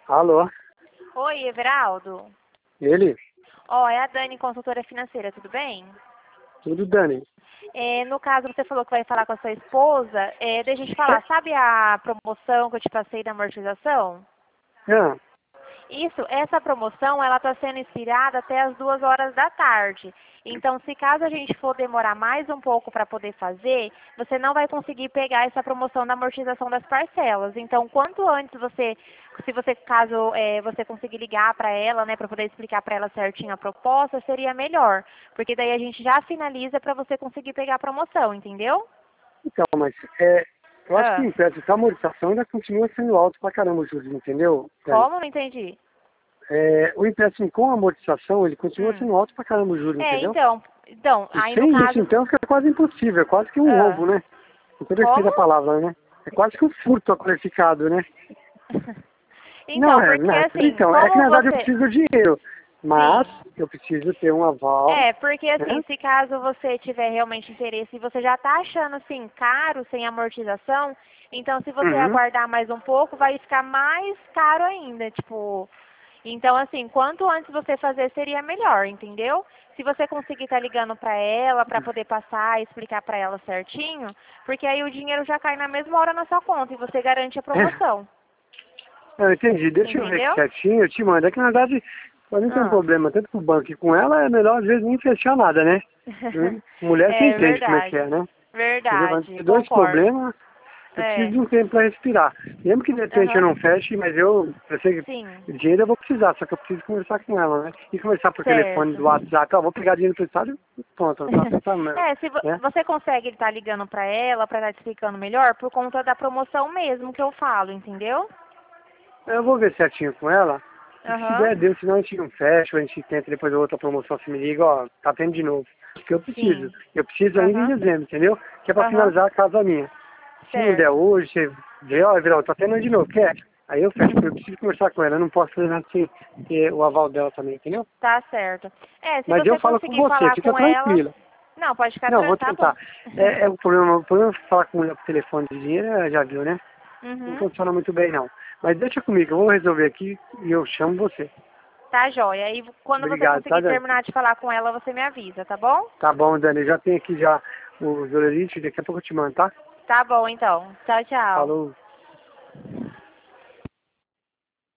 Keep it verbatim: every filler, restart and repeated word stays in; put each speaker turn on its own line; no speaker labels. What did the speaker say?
Alô?
Oi, Everaldo.
Ele?
Ó, é a Dani, consultora financeira, tudo bem?
Tudo, Dani.
É, no caso, você falou que vai falar com a sua esposa. É, deixa eu te falar, sabe a promoção que eu te passei da amortização?
Ah,
Isso, essa promoção, ela está sendo expirada até as duas horas da tarde. Então, se caso a gente for demorar mais um pouco para poder fazer, você não vai conseguir pegar essa promoção da amortização das parcelas. Então, quanto antes você, se você, caso é, você conseguir ligar para ela, né, para poder explicar para ela certinho a proposta, seria melhor. Porque daí a gente já finaliza para você conseguir pegar a promoção, entendeu?
então, mas é, eu acho que o
Ah,
empréstimo com amortização ainda continua sendo alto pra caramba o juros, entendeu, Dani?
como? Não entendi.
É, o empréstimo com amortização, ele continua
Hum.
sendo alto pra caramba o juros,
É,
entendeu?
então, então,
E
aí no
sem isso,
caso...
então, fica quase impossível. É quase que um
Ah,
roubo, né? Não sei se
como?
a palavra, né? É quase que um furto qualificado, né? Não,
Então,
é,
porque
né?
assim,
Então, é que
como
na verdade eu
você...
preciso do dinheiro, mas
Sim.
eu preciso ter um aval,
É, porque assim,
né?
se caso você tiver realmente interesse e você já está achando assim caro, sem amortização, então se você
Uhum.
aguardar mais um pouco, vai ficar mais caro ainda, tipo... Então, assim, quanto antes você fazer, seria melhor, entendeu? Se você conseguir estar ligando para ela, para poder passar e explicar para ela certinho, porque aí o dinheiro já cai na mesma hora na sua conta e você garante a promoção,
Eu entendi, deixa eu ver aqui
entendeu?
certinho, eu te mando. É que na verdade, pra mim tem um
Ah.
problema, tanto com o banco e com ela, é melhor às vezes nem fechar nada, né? Hum? Mulher você
É
entende como é que é,
verdade,
né? Entendeu? Quando
verdade,
tem dois
concordo.
problemas, eu preciso
É,
de um tempo para respirar. Mesmo que de repente eu
aham,
não feche, mas eu, eu sei
sim,
que dinheiro eu vou precisar, só que eu preciso conversar com ela, né? E conversar por telefone
certo.
do WhatsApp, ó, vou pegar dinheiro pro estado e pronto, tá, tá,
É, se vo-
né?
você consegue estar ligando para ela, para estar te explicando melhor, por conta da promoção mesmo que eu falo, entendeu?
Eu vou ver certinho com ela. E se
Aham,
der, deu, senão a gente não fecha, a gente tenta depois outra promoção, se me liga, ó, tá tendo de novo. Porque eu preciso.
sim,
Eu preciso ainda em
aham,
dezembro, entendeu? Que é pra
aham,
finalizar a casa minha. Se não der
certo.
hoje, você vê, ó, Everaldo, tá tendo de novo, quer? Aí eu fecho, porque eu preciso conversar com ela, eu não posso fazer nada sem ter o aval dela também, entendeu?
Tá certo. É, se
Mas eu
você
falo com
conseguir
você,
falar
fica
com ela...
tranquila.
Não, pode ficar
Não,
tranquilo,
vou
tá bom.
tentar. É, é o problema, o problema é falar com ela por telefone de dinheiro, ela já viu, né? Não
Uhum.
funciona muito bem, não. Mas deixa comigo, eu vou resolver aqui e eu chamo você.
Tá joia. Aí quando você
Obrigado, tá,
conseguir
Dani?
terminar de falar com ela, você me avisa, tá bom?
Tá bom, Dani. Eu já tenho aqui já os olerites, daqui a pouco eu te mando, tá?
Tá bom, então. Tchau, tchau.
Falou.